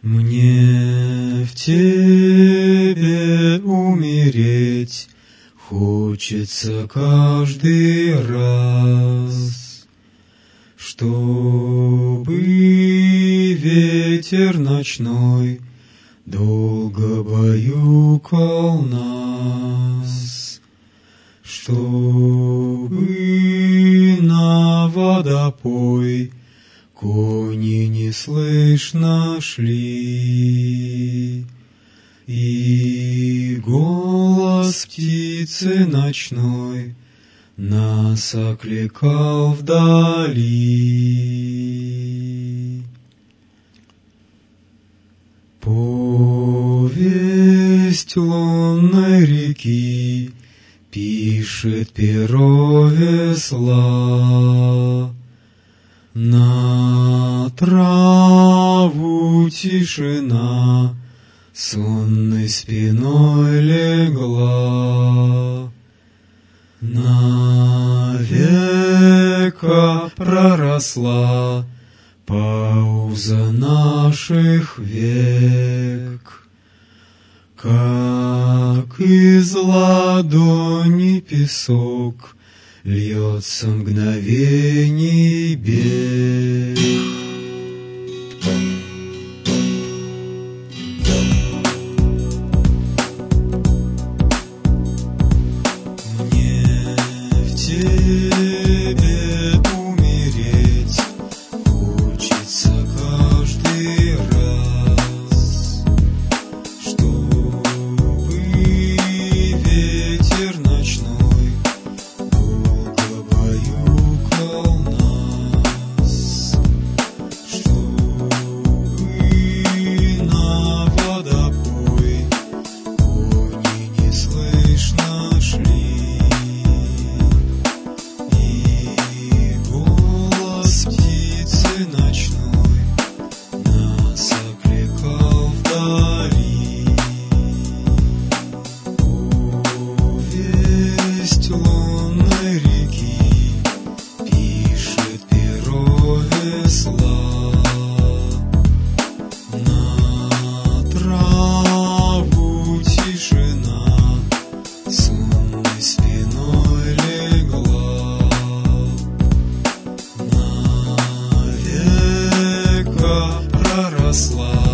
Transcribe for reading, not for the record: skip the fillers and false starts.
Мне в тебе умереть хочется каждый раз, чтобы ветер ночной долго баюкал нас, чтобы на водопой кони неслышно шли, и голос птицы ночной нас окликал вдали. Повесть лунной реки пишет перо весла, на траву тишина сонной спиной легла, навека проросла пауза наших век, как из ладони песок льется мгновений бег. Мне в тебе умереть хочется каждый раз, чтобы ветер ночной долго баюкал нас, чтобы на водопой кони неслышно шли, и голос птицы ночной нас окликал вдали. Повесть лунной реки пишет перо весла, на траву тишина сонной спиной легла, навека проросла